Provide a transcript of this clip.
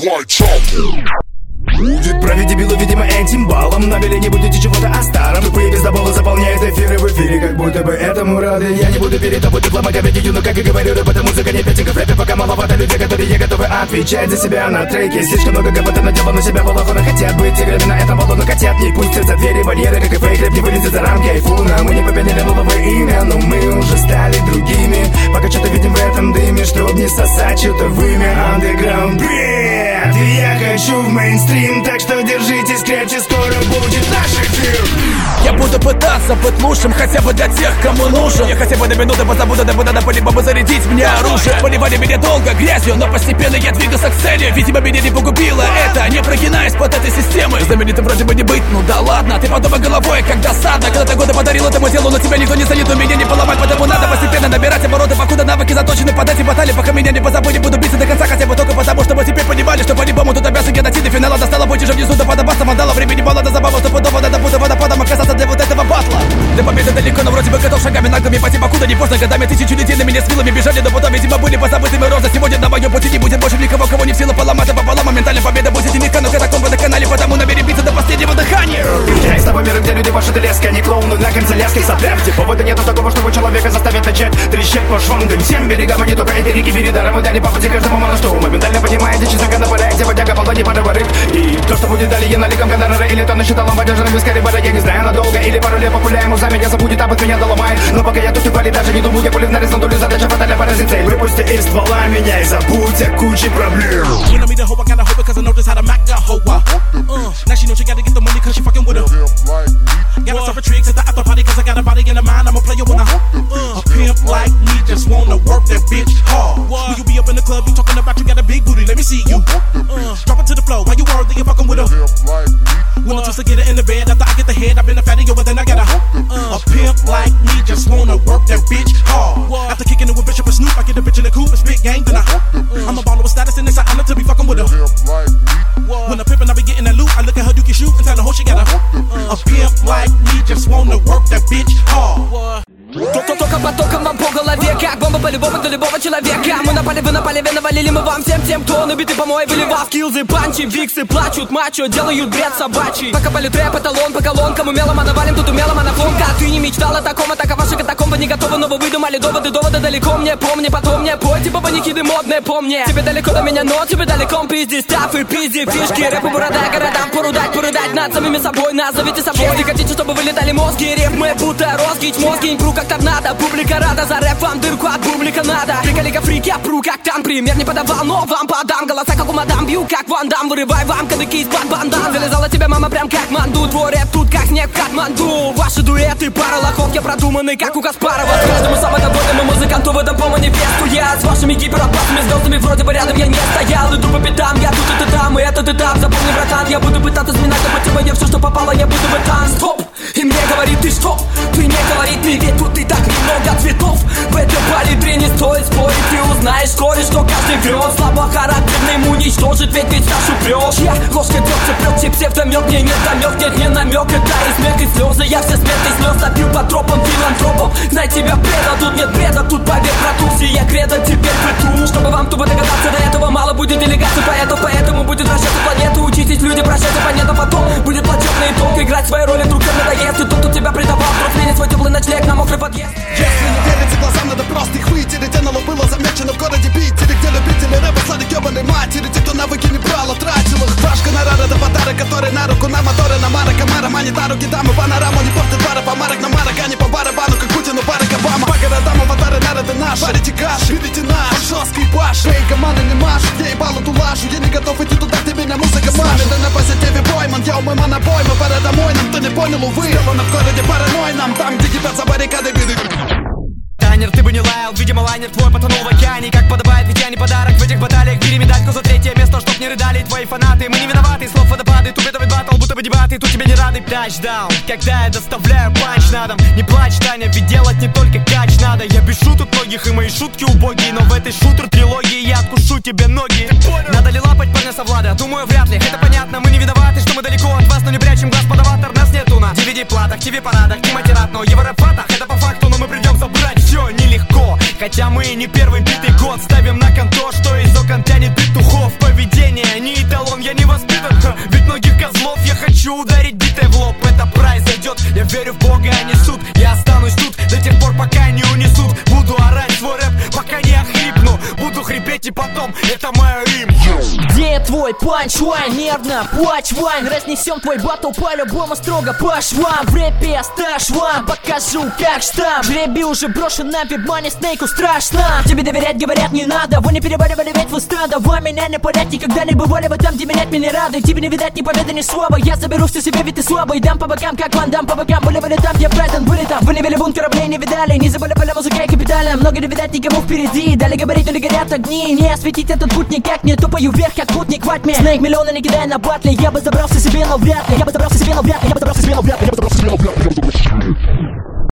Будет править дебилу, видимо, этим баллом. На беле не будете чего-то о старом. Тупые пиздоболы заполняют эфиры в эфире, как будто бы этому рады. Я не буду перед тобой дипломать, обидеть, но как и говорю, рэп это музыка, не песенка в рэпе. Пока маловато людей, которые готовы отвечать за себя на треке. Слишком много ГБТ надело на себя балахона. Хотят быть играми на этом баллону, хотят не пустят за двери барьеры, как и фейк, рэп не вылезет за рамки айфона. Мы не поменяли новое имя, но мы уже стали другими. Пока что-то видим в этом дыме, чтоб не сосать что-то вымя. Underground бред, я хочу в мейнстрим, так что держитесь крепче, скоро будет наш эфир. Я буду пытаться быть лучшим, хотя бы для тех, кому нужен. Я хотя бы до минуты позабуду, дабы надо по-либо зарядить мне оружие. Поливали меня долго грязью, но постепенно я двигался к цели. Видимо, меня не погубило это, не прогинаясь под этой системой. Знаменитым вроде бы не быть, ну да ладно. Ты подумай головой, как досадно. Когда-то годы подарил этому телу, но тебя никто не ценит, но меня не поломать. Поэтому надо постепенно набирать обороты, покуда навыки заточены под эти баталии. Пока меня не позабыли, буду биться до конца, хотя бы только потому, чтобы теперь понимали, что по-любому тут обязан я дойти до финала. Достало быть уже внизу, до подобаса мандала. Времени мало, до забава, стопудово надо буду водопадом оказаться для вот этого батла. До победы далеко, но вроде бы готов шагами наглыми пойти, покуда не поздно. Годами тысячелетиями с вилами бежали, но потом, видимо, были позабытыми розы. Сегодня на моем пути не будет больше никого, кого не в силах поломать, а пополам. Моментально победа будет нелегка, но катакомбы на канале, потому набери биться до последнего дыхания. Я из того мира, где люди пашут и лески, они клоуны на канцелярских соплях. Повода нету такого, чтобы человека заставить начать трещать по швангам. Всем берегам, а не только эти реки, передаром и дали по пути каждому мало что. Моментально понимаете, честно, когда пора водяга, полони подоворыт. И то, что будет далее, наликом гонорара, или то насчиталом подержанным вискаре бара. Я не знаю, надолго или пару лет популяем, за меня забудет, а под меня доломает. Но пока я тут и вали, даже не думаю, я пулю в нарез на долю, задача фатальная поразить цель. Выпусти из ствола меня и забудь о куче проблем. Now she know she gotta get the money cause she fucking with her. Gotta serve her tricks at the after party cause I got a body in the mind. I'm a player when a pimp like me just wanna work that bitch hard. When you be up in the club, you talking about you got a big booty, let me see you. Drop it to the floor, why you worthy, you fucking with her. When I twist to get her in the bed, after I get the head, I've been a fatty over, then I got a pimp like me just wanna work that bitch hard. After kicking it with Bishop and Snoop, I get a bitch in the coupe and spit gang, then I'm a baller with status and it's an honor to be fucking with her. When I'm pimpin', I be getting that loot, I look at her, do can shoot and tell the whole she got a pimp like me just wanna work that bitch hard. Только потоком вам по голове, как бомба по-любому для любого человека. Мы напали, вы напали, навалили мы вам всем тем, кто набиты помои, выливав килзы, панчи, виксы, плачут, мачо, делают бред собачий. Покопали трэп, эталон по колонкам, умело навалим, тут умело монофонка. Ты не мечтала такого, так а ваши катакомбы не готовы, но вы выдумали доводы далеко мне, помни, потом мне пойте, баба никиды модные, помни. Тебе далеко до меня, но тебе далеко, пизди став и пизди фишки, рэпу борода, городам порудать над самими собой, назовите собой. Если хотите, чтобы вылетали мозги, рифмы будто розгить мозги, не пру как торнадо, публика рада, за рэп вам дырку от бублика надо. Приколика фрики, я пру как там, пример не подавал, но вам подам. Голоса как у мадам, бью как Ван Дам, вырывай вам кадыки из-под бандан. Залезала тебя мама прям как манду, твой рэп тут как снег в Катманду. Ваши дуэты, пара лохов, я продуманный как у Каспарова. С каждому самодовольному музыканту выдам по манифесту. Я с вашими гиперопасными звездами вроде бы рядом я не стоял. Иду по пятам, я тут и ты там, и это ты там. Запомни, братан, я буду пытаться сминать на пути моей все, что попало, я буду в этом. Стоп! И мне говорит, ты что? Ты не говорит мне, ведь тут и так немного цветов. В этой палитре не стоит спорить. Ты узнаешь вскоре, что каждый врет. Слабохарактерным уничтожит, ведь нашу прешь. Я ложка дёгтя прёт, тебе псевдомёк. Мне нет намёк, нет не намёк. Это и смех, и слёзы. Я все смерть и слёз опил по тропам филантропов. Знай, тебя предал, тут нет бреда. Тут поверь, братух, сия кредо теперь приту. Чтобы вам тупо догадаться, до этого мало будет делегаций поэтов. Поэтому будет вращаться планету. Учитесь, люди, прощайте, понятно, потом будет плачёвный итог. Играть свои роли, друг, всем надоест. И тот, кто тебя предавал, вдруг сменит свой теплый ночлег на мокрый подъезд. Если не верится глазам, надо просто их вытереть. НЛО было замечено в городе Питере, где любители рэпа сладик ёбаной матери. Те, кто навыки не брал, тратил их. Ваш гонорар — это подарок, который на руку, на моторы, на Мара Камара. Манит на руки дамы, панораму не портит пара помарок. На марок, а не по барабану, как Путин, Барак Обама. По городам аватары, народы наш. Шарите каш, берите наш, жесткий баш. Эй, команда не машет, я ебал эту лажу. Я не готов идти туда, где меня музыка мамит. Да на позитиве бойман, я умы монобой. Мы пора домой, нам ты не понял, увы. Сделано в городе паранойном, там, где тебя за баррикады виды. Танер, ты бы не лаял, видимо лайнер твой потонул в океане. Как подобает, ведь я не подарок в этих баталиях. Бери медальку за третье место, чтоб не рыдали твои фанаты. Мы не виноваты, слов водопады, тупит батл, будто бы дебаты. Тут тебе не рады, тачдаун. Когда я доставляю панч на дом, не плачь, Таня, ведь делать не только кач надо. Я без шуток многих, и мои шутки убогие. Но в этой шутер-трилогии я откушу тебе ноги. Надо ли лапать парня со Влада? Думаю, вряд ли, это понятно. Мы не виноваты, что мы далеко от вас, но не прячем глаз под аватар. Нас нету на DVD-платах, ТВ-парадах, кинематират, но его рэп-фатах. Это по факту, но мы придем забрать все нелегко. Хотя мы не первый битый год ставим на конто, что из окон тянет петухов. Поведение не не эталон, я не воспитан, ведь многих козлов я хочу ударить битой в лоб. Это произойдет, я верю в Бога, а не суд. Я останусь тут до тех пор, пока не унесут. Буду орать свой рэп, пока не охрипну. Буду хрипеть и потом, это мой рим. Где твой панчлайн? Нервно плачь, вайн. Разнесем твой батл по-любому строго по швам. В рэпе я стаж вам, покажу как штамп. Жребий уже брошен на вебмане, снейку страшно. Тебе доверять говорят не надо, вы не переваривали ведь в уста. Давай меня не палять, никогда не бывали вы там, где менять меня не рады. Тебе не видать ни победы, ни слабо. Я заберу все себе, ведь ты слабый. Дам по бокам, как Ван Дам по бокам. Были там, где Брайтон, были там. Вы не вели бунт, кораблей не видали. Не забыли поля музыка и капитально. Много не видать никому впереди. Дали говорить, но не горят огни. Не осветить этот путь никак, не тупаю вверх, как путник во тьме. Снейк миллионы не кидай на батле. Я бы забрался себе, но вряд ли. Я бы забрался себе, но вряд ли. Я бы забрался себе, но вряд ли. Я бы забрался себе, но вряд ли.